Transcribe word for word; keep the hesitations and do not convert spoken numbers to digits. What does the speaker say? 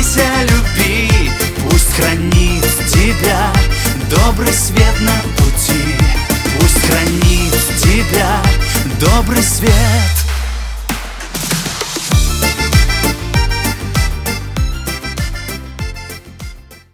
Молись о любви, пусть хранит тебя добрый свет на пути. Пусть хранит тебя добрый свет.